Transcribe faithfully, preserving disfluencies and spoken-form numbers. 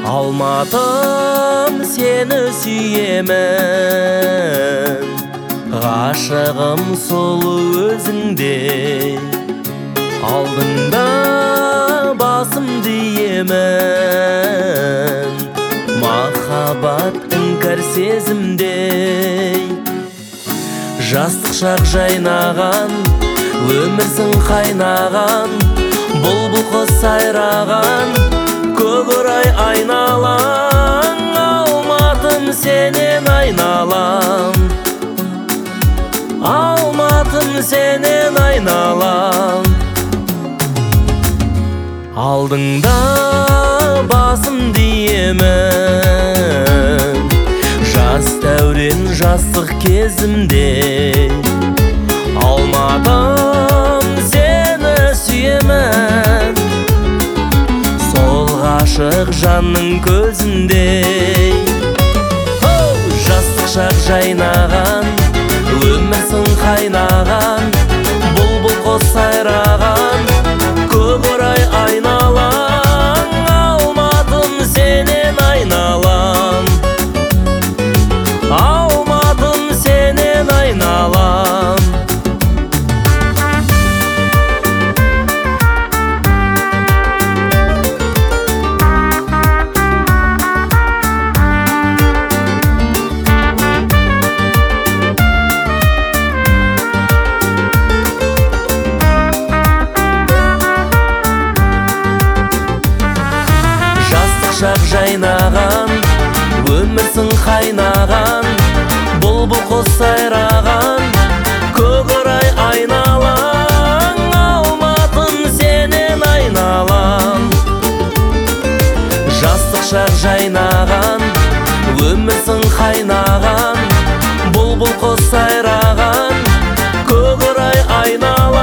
Алматым, сені сүйемін, ғашығым сұлу өзіңде. Алдыңда басымды иемін, махаббат іңкәр сезімдей. Жастық шақ жайнаған, өмірсің қайнаған, бұлбұл құс сайраған, көкорай айналаң. Алматым, сенен айналам, Алматым, сенен айналам. Алдыңда басымды иемін, жас дәурен жастық кезімде. Алматым, сені сүйемін, сол ғашық жанның көзіндей. Жастық шақ жайнаған, өмірсің қайнаған, бұлбұл құс сайраған, көкорай айналаң. Алматым, сенен айналам, Алматым, сенен айналам. Шақ жайнаған, өмірсің қайнаған, бұлбұл құс сайраған, көкорай айналаң. Алматым, сенен айналам, жастық шақ жайнаған, өмірсің қайнаған, бұлбұл құс сайраған, көкорай айналаң.